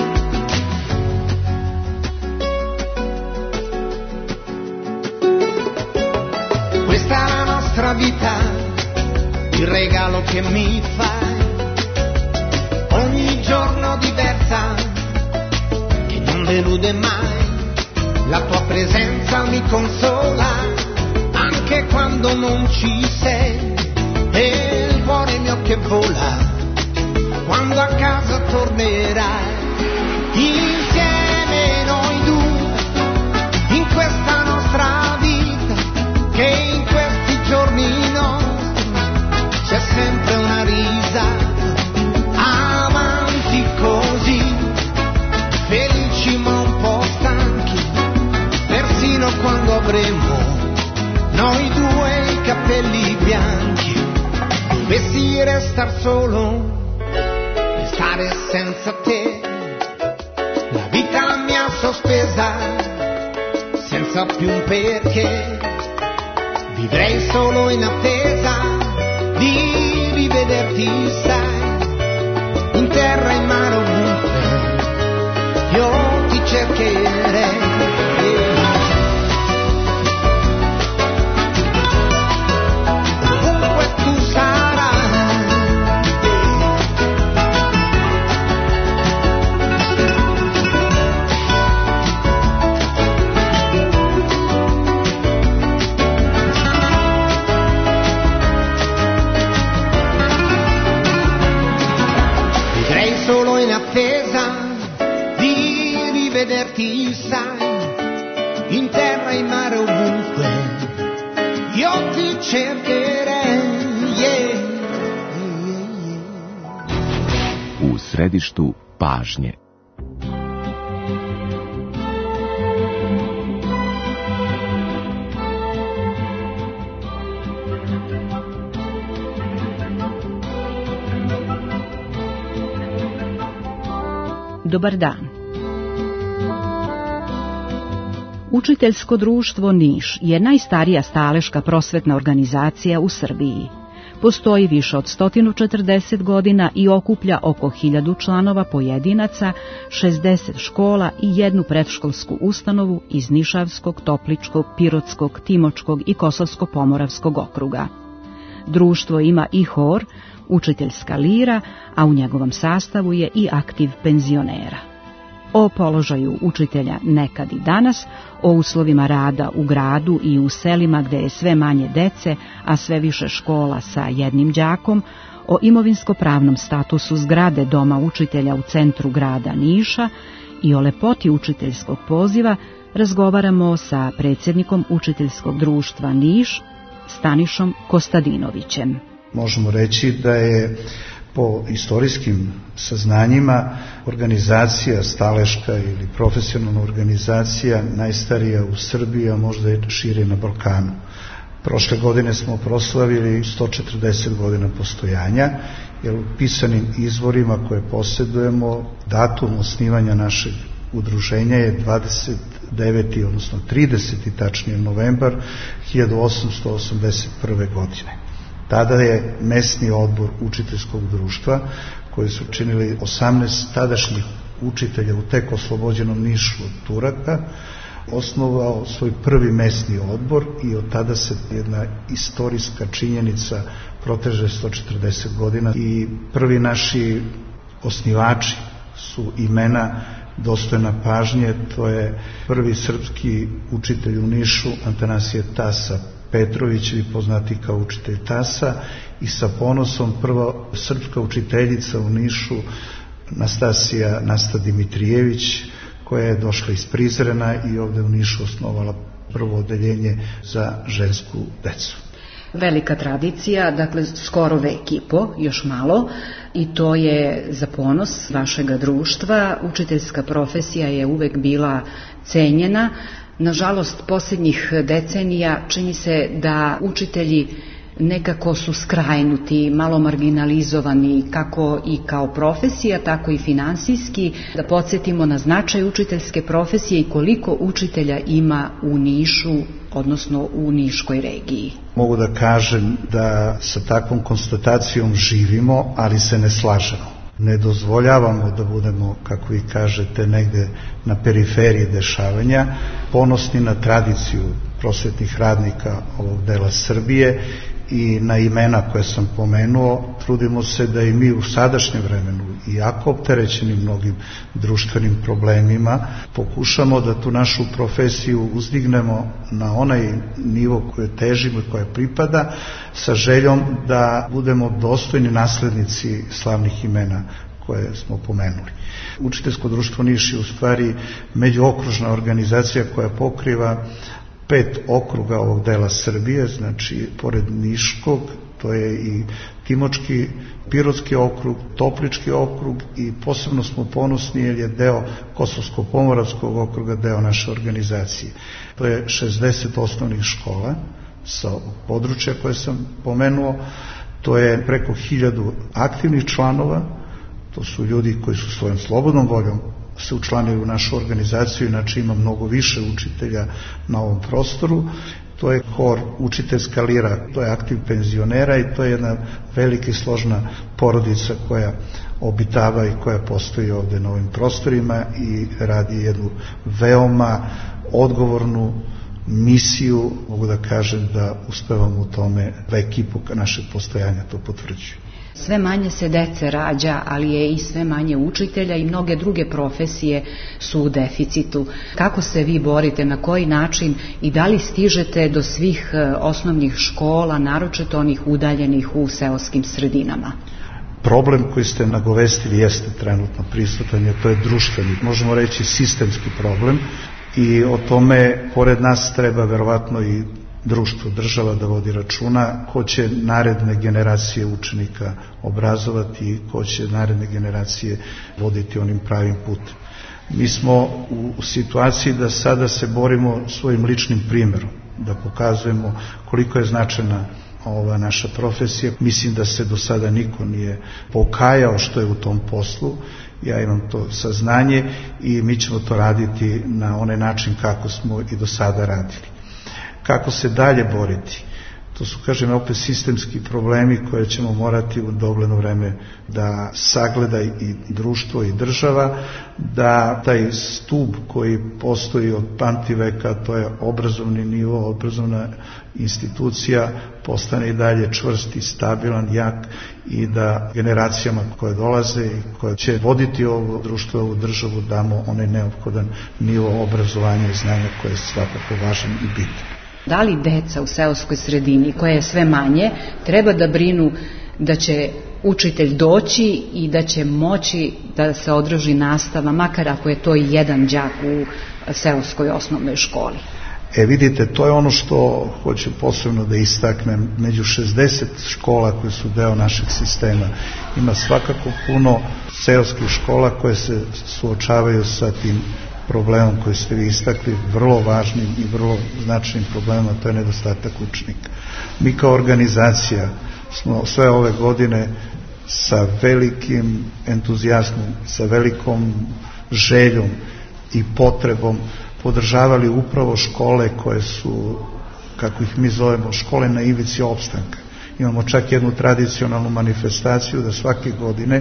Questa è la nostra vita, il regalo che mi fai, ogni giorno diversa che non delude mai. La tua presenza mi consola, anche quando non ci sei, e il cuore mio che vola, quando a casa tornerai. Insieme noi due, in questa nostra vita, che in questi giorni nostri, c'è sempre una risata. Avanti così, felici ma un po' stanchi, persino quando avremo noi due i capelli bianchi. Dovessi restar solo, restare senza te, la vita mi ha sospesa senza più un perché, vivrei solo in attesa di rivederti, sai, in terra e in mare ovunque io ti cercherei. Solo in attesa di rivederti, sai, in terra e in mare ovunque, io ti cercherei, U središtu pažnje. Dobar dan. Učiteljsko društvo Niš je najstarija staleška prosvetna organizacija u Srbiji. Postoji više od 140 godina i okuplja oko 1000 članova pojedinaca, 60 škola i jednu predškolsku ustanovu iz Nišavskog, Topličkog, Pirotskog, Timočkog i Kosovsko-Pomoravskog okruga. Društvo ima i hor, učiteljska lira, a u njegovom sastavu je i aktiv penzionera. O položaju učitelja nekad i danas, o uslovima rada u gradu i u selima gde je sve manje dece, a sve više škola sa jednim đakom, o imovinsko-pravnom statusu zgrade Doma učitelja u centru grada Niša i o lepoti učiteljskog poziva razgovaramo sa predsjednikom Učiteljskog društva Niš, Stanišom Kostadinovićem. Možemo reći da je po istorijskim saznanjima organizacija staleška ili profesionalna organizacija najstarija u Srbiji, a možda i šire na Balkanu. Prošle godine smo proslavili 140 godina postojanja, jer u pisanim izvorima koje posjedujemo datum osnivanja našeg udruženja je 29. odnosno 30. tačnije novembar 1881. godine. Tada je mesni odbor učiteljskog društva, koji su činili 18 tadašnjih učitelja u tek oslobođenom Nišu od Turaka, osnovao svoj prvi mesni odbor i od tada se jedna istorijska činjenica proteže 140 godina i prvi naši osnivači su imena dostojna pažnje. To je prvi srpski učitelj u Nišu, Antanasije Tasa Petrović, ili poznati kao učitelj Tasa, i sa ponosom prva srpska učiteljica u Nišu, Nastasija Nasta Dimitrijević, koja je došla iz Prizrena i ovde u Nišu osnovala prvo odeljenje za žensku decu. Velika tradicija, dakle skoro vek i po, još malo, i to je za ponos vašega društva. Učiteljska profesija je uvek bila cenjena. Nažalost, posljednjih decenija čini se da učitelji nekako su skrajnuti, malo marginalizovani, kako i kao profesija, tako i finansijski. Da podsjetimo na značaj učiteljske profesije i koliko učitelja ima u Nišu, odnosno u Niškoj regiji. Mogu da kažem da sa takvom konstatacijom živimo, ali se ne slažemo. Ne dozvoljavamo da budemo, kako vi kažete, negde na periferiji dešavanja, ponosni na tradiciju prosvetnih radnika ovog dela Srbije i na imena koje sam pomenuo. Trudimo se da i mi u sadašnjem vremenu, iako opterećeni mnogim društvenim problemima, pokušamo da tu našu profesiju uzdignemo na onaj nivo koje težimo i koje pripada, sa željom da budemo dostojni naslednici slavnih imena koje smo pomenuli. Učiteljsko društvo Niš je u stvari međuokružna organizacija koja pokriva 5 okruga ovog dela Srbije, znači pored Niškog, to je i Timočki, Pirotski okrug, Toplički okrug, i posebno smo ponosni jer je deo Kosovsko-Pomoravskog okruga, deo naše organizacije. To je 60 osnovnih škola sa područja koje sam pomenuo, to je preko 1000 aktivnih članova, to su ljudi koji su svojom slobodnom voljom se učlanili u našu organizaciju, inače ima mnogo više učitelja na ovom prostoru. To je hor učiteljska lira, to je aktiv penzionera i to je jedna velika i složna porodica koja obitava i koja postoji ovde na ovim prostorima i radi jednu veoma odgovornu misiju. Mogu da kažem da uspevamo u tome, da ekipu našeg postojanja to potvrđuje. Sve manje se dece rađa, ali je i sve manje učitelja i mnoge druge profesije su u deficitu. Kako se vi borite, na koji način i da li stižete do svih osnovnih škola, naročito onih udaljenih u seoskim sredinama? Problem koji ste nagovestili jeste trenutno prisutan, jer to je društveni, možemo reći sistemski problem, i o tome pored nas treba verovatno i društvo, država da vodi računa ko će naredne generacije učenika obrazovati i ko će naredne generacije voditi onim pravim putem. Mi smo u situaciji da sada se borimo svojim ličnim primjerom, da pokazujemo koliko je značajna ova naša profesija. Mislim da se do sada niko nije pokajao što je u tom poslu. Ja imam to saznanje i mi ćemo to raditi na onaj način kako smo i do sada radili. Kako se dalje boriti? To su, kažem, opet sistemski problemi koje ćemo morati u dogledno vreme da sagleda i društvo i država, da taj stup koji postoji od pamtiveka, to je obrazovni nivo, obrazovna institucija, postane i dalje čvrst i stabilan, jak i da generacijama koje dolaze i koje će voditi ovo društvo, ovu državu, damo onaj neophodan nivo obrazovanja i znanja koje je svakako važan i bitan. Da li deca u seoskoj sredini, koja je sve manje, treba da brinu da će učitelj doći i da će moći da se održi nastava, makar ako je to i jedan đak u seoskoj osnovnoj školi? Vidite, to je ono što hoću posebno da istaknem. Među 60 škola koje su deo našeg sistema ima svakako puno seoskih škola koje se suočavaju sa tim problemom koji ste vi istakli, vrlo važnim i vrlo značajnim problemom, to je nedostatak učenika. Mi kao organizacija smo sve ove godine sa velikim entuzijazmom, sa velikom željom i potrebom podržavali upravo škole koje su, kako ih mi zovemo, škole na ivici opstanka. Imamo čak jednu tradicionalnu manifestaciju da svake godine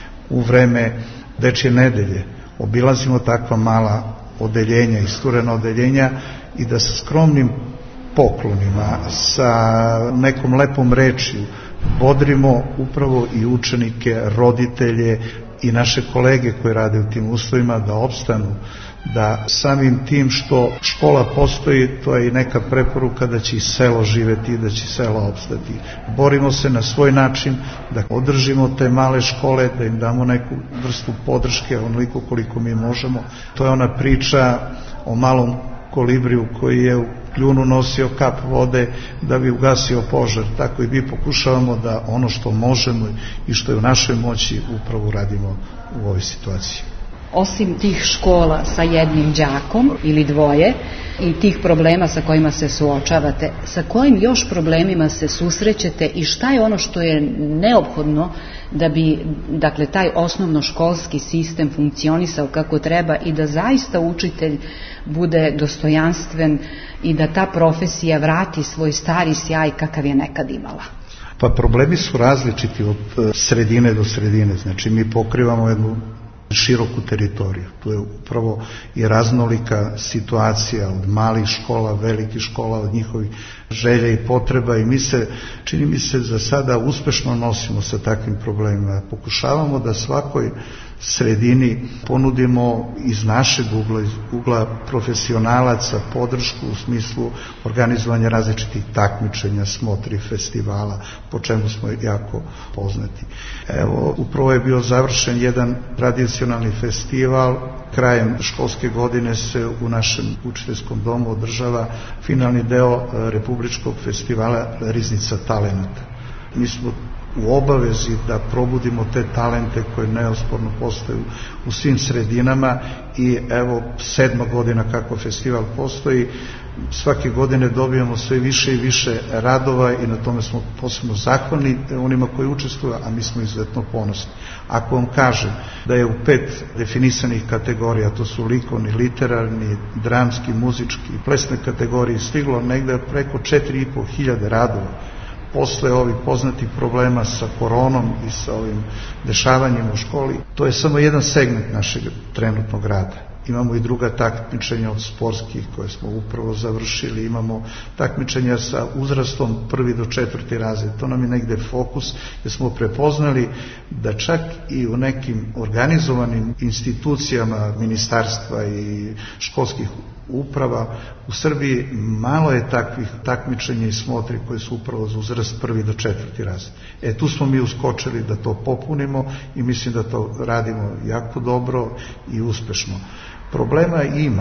u vreme Dečje nedelje obilazimo takva mala odeljenja, isturena odeljenja i da sa skromnim poklonima, sa nekom lepom rečju bodrimo upravo i učenike, roditelje i naše kolege koji rade u tim uslovima da opstanu, da samim tim što škola postoji, to je i neka preporuka da će i selo živeti i da će selo opstati. Borimo se na svoj način da održimo te male škole, da im damo neku vrstu podrške, onoliko koliko mi možemo. To je ona priča o malom kolibriju koji je u kljunu nosio kap vode da bi ugasio požar. Tako i mi pokušavamo da ono što možemo i što je u našoj moći upravo radimo u ovoj situaciji. Osim tih škola sa jednim đakom ili dvoje i tih problema sa kojima se suočavate, sa kojim još problemima se susrećete i šta je ono što je neophodno da bi, dakle, taj osnovnoškolski sistem funkcionisao kako treba i da zaista učitelj bude dostojanstven i da ta profesija vrati svoj stari sjaj kakav je nekad imala? Pa problemi su različiti od sredine do sredine, znači mi pokrivamo jednu široku teritoriju. Tu je upravo i raznolika situacija od malih škola, velikih škola, od njihovih želja i potreba i mi se, čini mi se, za sada uspešno nosimo sa takvim problemima. Pokušavamo da svakoj sredini ponudimo iz našeg ugla, iz ugla profesionalaca, podršku u smislu organizovanja različitih takmičenja, smotri, festivala, po čemu smo jako poznati. Evo, upravo je bio završen jedan tradicionalni festival. Krajem školske godine se u našem učiteljskom domu održava finalni deo republičkog festivala Riznica talenata. Mi smo u obavezi da probudimo te talente koje neosporno postaju u svim sredinama i evo 7. godina kako festival postoji, svake godine dobijamo sve više i više radova i na tome smo posebno zahvalni onima koji učestvuju, a mi smo izuzetno ponosni. Ako vam kažem da je u 5 definisanih kategorija, to su likovni, literarni, dramski, muzički i plesne kategorije, stiglo negde preko 4.500 radova, posle ovih poznatih problema sa koronom i sa ovim dešavanjima u školi, to je samo jedan segment našeg trenutnog rada. Imamo i druga takmičenja od sportskih koje smo upravo završili, imamo takmičenja sa uzrastom 1. do 4. razred. To nam je negde fokus, jer smo prepoznali da čak i u nekim organizovanim institucijama ministarstva i školskih uprava u Srbiji malo je takvih takmičenja i smotri koje su upravo za uzrast 1. do 4. razred. Tu smo mi uskočili da to popunimo i mislim da to radimo jako dobro i uspešno. Problema ima,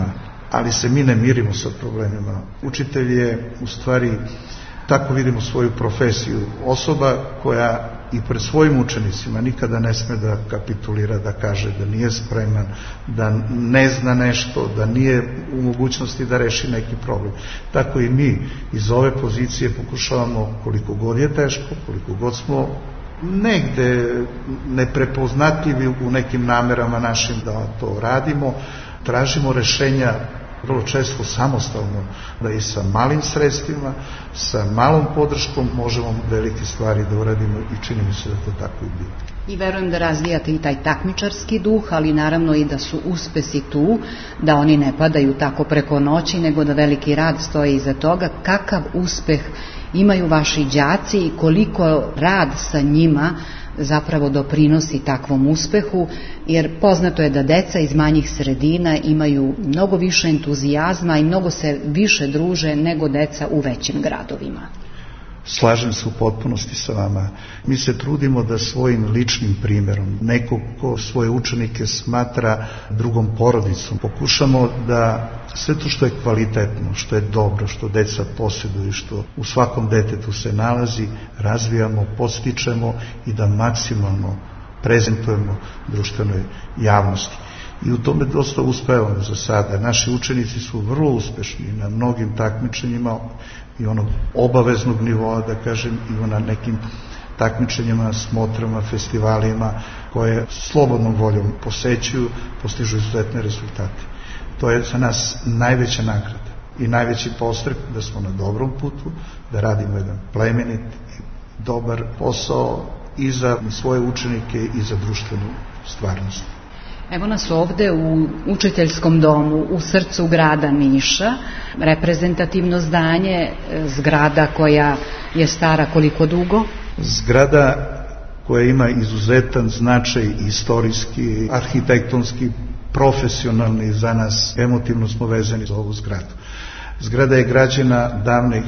ali se mi ne mirimo sa problemima. Učitelj je u stvari, tako vidimo svoju profesiju, osoba koja i pred svojim učenicima nikada ne sme da kapitulira, da kaže da nije spreman, da ne zna nešto, da nije u mogućnosti da reši neki problem. Tako i mi iz ove pozicije pokušavamo, koliko god je teško, koliko god smo negde neprepoznatljivi u nekim namerama našim da to radimo, tražimo rešenja vrlo često samostalno, da i sa malim sredstvima, sa malom podrškom možemo velike stvari da uradimo i čini mi se da to tako i biti. I verujem da razvijate i taj takmičarski duh, ali naravno i da su uspesi tu, da oni ne padaju tako preko noći, nego da veliki rad stoji iza toga. Kakav uspeh imaju vaši đaci i koliko rad sa njima zapravo doprinosi takvom uspehu, jer poznato je da deca iz manjih sredina imaju mnogo više entuzijazma i mnogo se više druže nego deca u većim gradovima. Slažem se u potpunosti sa vama. Mi se trudimo da svojim ličnim primjerom, neko ko svoje učenike smatra drugom porodicom, pokušamo da sve to što je kvalitetno, što je dobro, što deca posjeduju, što u svakom detetu se nalazi, razvijamo, podstičemo i da maksimalno prezentujemo društvenoj javnosti. I u tome dosta uspevamo za sada. Naši učenici su vrlo uspešni na mnogim takmičenjima i onog obaveznog nivoa, da kažem, i na nekim takmičenjima, smotrama, festivalima koje slobodnom voljom posećuju, postižu izuzetne rezultate. To je za nas najveća nagrada i najveći podstrek da smo na dobrom putu, da radimo jedan plemenit i dobar posao i za svoje učenike i za društvenu stvarnost. Evo nas ovde u učiteljskom domu u srcu grada Niša, reprezentativno zdanje, zgrada koja je stara koliko dugo? Zgrada koja ima izuzetan značaj istorijski, arhitektonski, profesionalni za nas, emotivno smo vezani za ovu zgradu. Zgrada je građena davne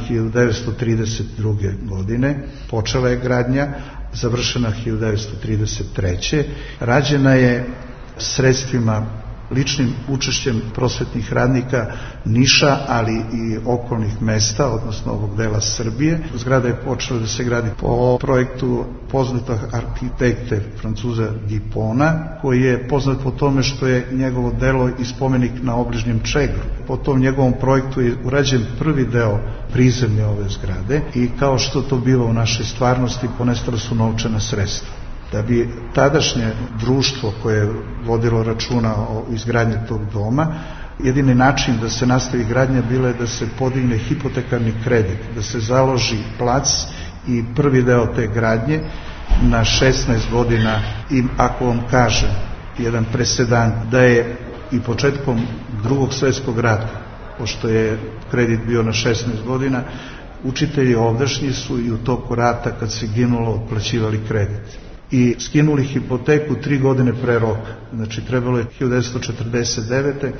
1932. godine, počela je gradnja, završena 1933. Rađena je sredstvima, ličnim učešćem prosvetnih radnika Niša, ali i okolnih mesta, odnosno ovog dela Srbije. Zgrada je počela da se gradi po projektu poznatog arhitekte Francuza Dupona, koji je poznat po tome što je njegovo delo i spomenik na obližnjem Čegru. Po tom njegovom projektu je urađen prvi deo prizemlja ove zgrade i kao što to biva u našoj stvarnosti, ponestala su novčana sredstva. Da bi tadašnje društvo koje je vodilo računa o izgradnji tog doma, jedini način da se nastavi gradnja bilo je da se podigne hipotekarni kredit, da se založi plac i prvi deo te gradnje na 16 godina. I ako vam kažem jedan presedan da je i početkom Drugog svjetskog rata, pošto je kredit bio na 16 godina, učitelji ovdašnji su i u toku rata kad se ginulo otplaćivali kredit i skinuli hipoteku 3 godine pre roka. Znači trebalo je 1949.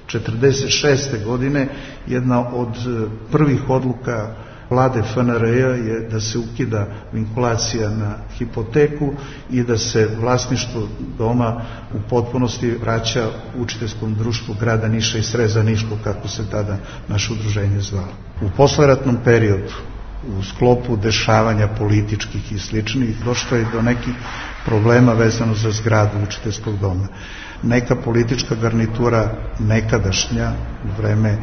46. godine jedna od prvih odluka vlade FNRJ-a je da se ukida vinkulacija na hipoteku i da se vlasništvo doma u potpunosti vraća učiteljskom društvu grada Niša i Sreza Niško, kako se tada naše udruženje zvalo. U posleratnom periodu, u sklopu dešavanja političkih i sličnih, došlo je do nekih problema vezano za zgradu učiteljskog doma. Neka politička garnitura nekadašnja u vreme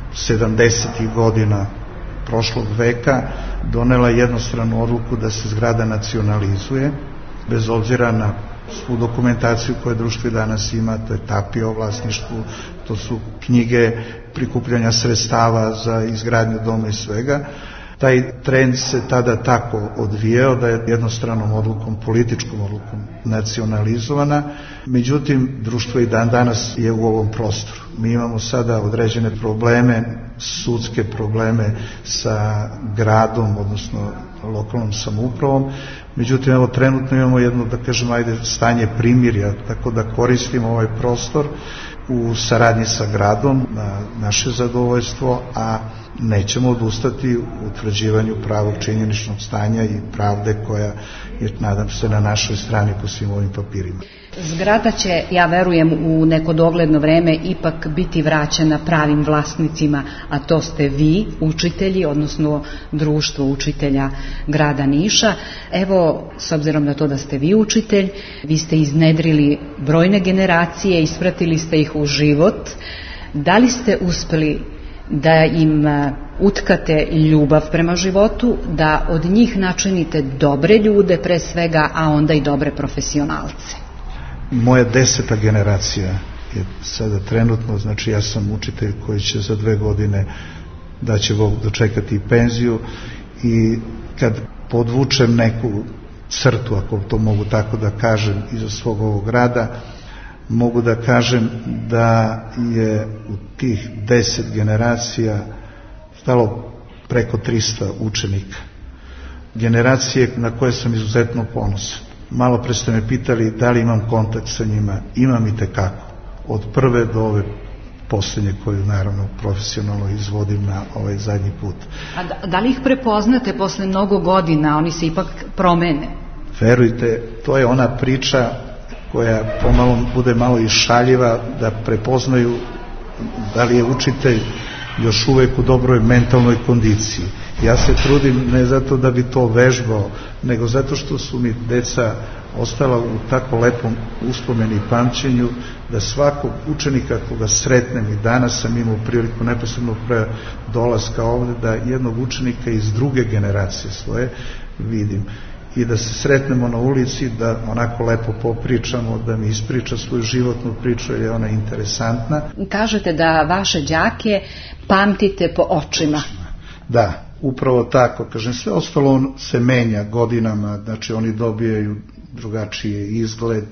70. godina prošlog veka donela jednostranu odluku da se zgrada nacionalizuje, bez obzira na svu dokumentaciju koju društvo danas ima, to je tapija o vlasništvu, to su knjige prikupljanja sredstava za izgradnju doma i svega. Taj trend se tada tako odvijao da je jednostranom odlukom, političkom odlukom nacionalizovana. Međutim, društvo i dan danas je u ovom prostoru. Mi imamo sada određene probleme, sudske probleme sa gradom, odnosno lokalnom samoupravom. Međutim, evo trenutno imamo jedno, da kažem, stanje primirja, tako da koristimo ovaj prostor u saradnji sa gradom na naše zadovoljstvo, a nećemo odustati u utvrđivanju pravog činjeničnog stanja i pravde koja je, nadam se, na našoj strani po svim ovim papirima. Zgrada će, ja verujem, u neko dogledno vreme ipak biti vraćena pravim vlasnicima, a to ste vi, učitelji, odnosno Društvo učitelja grada Niša. Evo, s obzirom na to da ste vi učitelj, vi ste iznedrili brojne generacije, ispratili ste ih u život. Da li ste uspeli da im utkate ljubav prema životu, da od njih načinite dobre ljude pre svega, a onda i dobre profesionalce? Moja 10. generacija je sada trenutno, znači ja sam učitelj koji će za 2 godine da će Bog dočekati penziju, i kad podvučem neku crtu, ako to mogu tako da kažem, iza svog ovog rada, mogu da kažem da je u tih 10 generacija stalo preko 300 učenika. Generacije na koje sam izuzetno ponosan. Malo pre ste me pitali da li imam kontakt sa njima. Imam i tekako. Od prve do ove poslednje, koju naravno profesionalno izvodim na ovaj zadnji put. A da li ih prepoznate posle mnogo godina? Oni se ipak promene. Verujte, to je ona priča koja pomalo bude malo i šaljiva, da prepoznaju da li je učitelj još uvek u dobroj mentalnoj kondiciji. Ja se trudim ne zato da bi to vežbao, nego zato što su mi deca ostala u tako lepom uspomeni i pamćenju, da svakog učenika koga sretnem, i danas sam imao priliku neposredno pre dolaska ovde, da jednog učenika iz druge generacije svoje vidim, i da se sretnemo na ulici, da onako lepo popričamo, da mi ispriča svoju životnu priču, jer je ona interesantna. Kažete da vaše đake pamtite po očima. Da, upravo tako. Kažem, sve ostalo se menja godinama, znači oni dobijaju drugačiji izgled,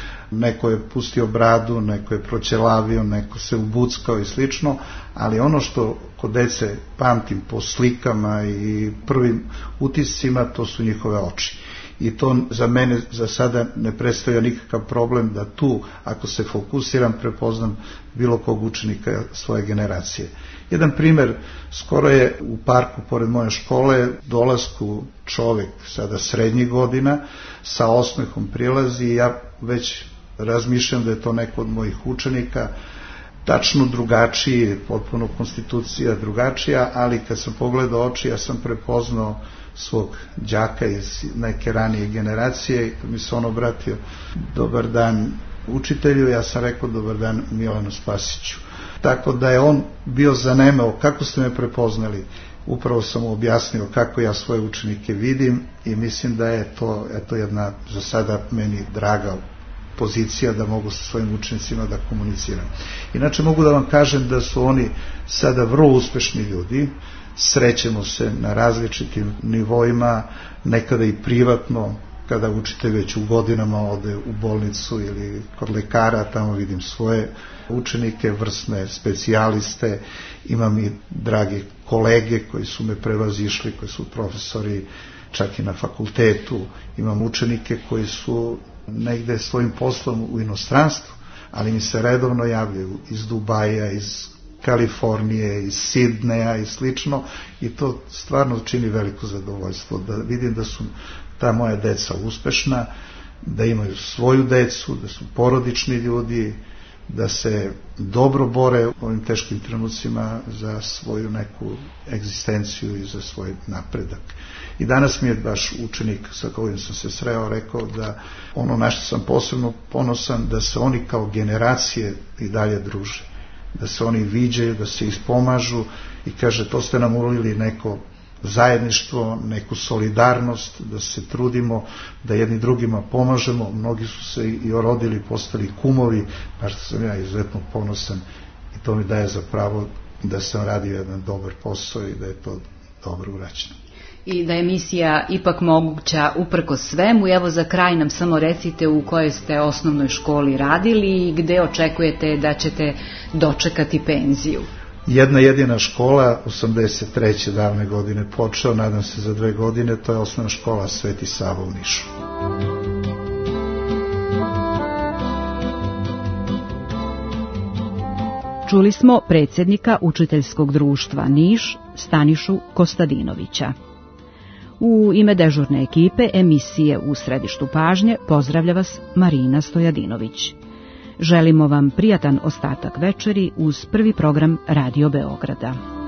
neko je pustio bradu, neko je proćelavio, neko se ubuckao i slično, ali ono što kod dece pamtim po slikama i prvim utiscima, to su njihove oči. I to za mene za sada ne predstavlja nikakav problem da tu, ako se fokusiram, prepoznam bilo kog učenika svoje generacije. Jedan primer, skoro je u parku pored moje škole dolasku čovek sada srednjih godina sa osmehom prilazi, i ja već razmišljam da je to neko od mojih učenika, tačno drugačiji, potpuno konstitucija drugačija, ali kad sam pogledao oči, ja sam prepoznao svog đaka iz neke ranije generacije, i kad mi se on obratio, dobar dan učitelju, ja sam rekao dobar dan Milanu Spasiću. Tako da je on bio zanemeo, kako ste me prepoznali? Upravo sam mu objasnio kako ja svoje učenike vidim, i mislim da je to jedna za sada meni draga pozicija da mogu sa svojim učenicima da komuniciram. Inače mogu da vam kažem da su oni sada vrlo uspešni ljudi, srećemo se na različitim nivoima, nekada i privatno, kada učitelj već u godinama ode u bolnicu ili kod lekara, tamo vidim svoje učenike, vrsne specijaliste, imam i dragi kolege koji su me prevazišli, koji su profesori čak i na fakultetu, imam učenike koji su negde svojim poslom u inostranstvu, ali mi se redovno javljaju iz Dubaja, iz Kalifornije, iz Sidneja i slično, i to stvarno čini veliko zadovoljstvo, da vidim da su ta moja deca uspešna, da imaju svoju decu, da su porodični ljudi, da se dobro bore u ovim teškim trenucima za svoju neku egzistenciju i za svoj napredak. I danas mi je baš učenik sa kojim sam se sreo rekao da ono na što sam posebno ponosan, da se oni kao generacije i dalje druže, da se oni viđaju, da se ispomažu, i kaže, to ste nam ulili neko zajedništvo, neku solidarnost, da se trudimo da jedni drugima pomažemo. Mnogi su se i orodili, postali kumovi, pa što sam ja izuzetno ponosan, i to mi daje za pravo da sam radio jedan dobar posao i da je to dobro urađeno. I da je misija ipak moguća uprko svemu. Evo za kraj nam samo recite u kojoj ste osnovnoj školi radili i gde očekujete da ćete dočekati penziju. Jedna jedina škola, 83. davne godine počeo, nadam se za 2 godine, to je osnovna škola Sveti Sava u Nišu. Čuli smo predsjednika Učiteljskog društva Niš, Stanišu Kostadinovića. U ime dežurne ekipe emisije U središtu pažnje pozdravlja vas Marina Stojadinović. Želimo vam prijatan ostatak večeri uz prvi program Radio Beograda.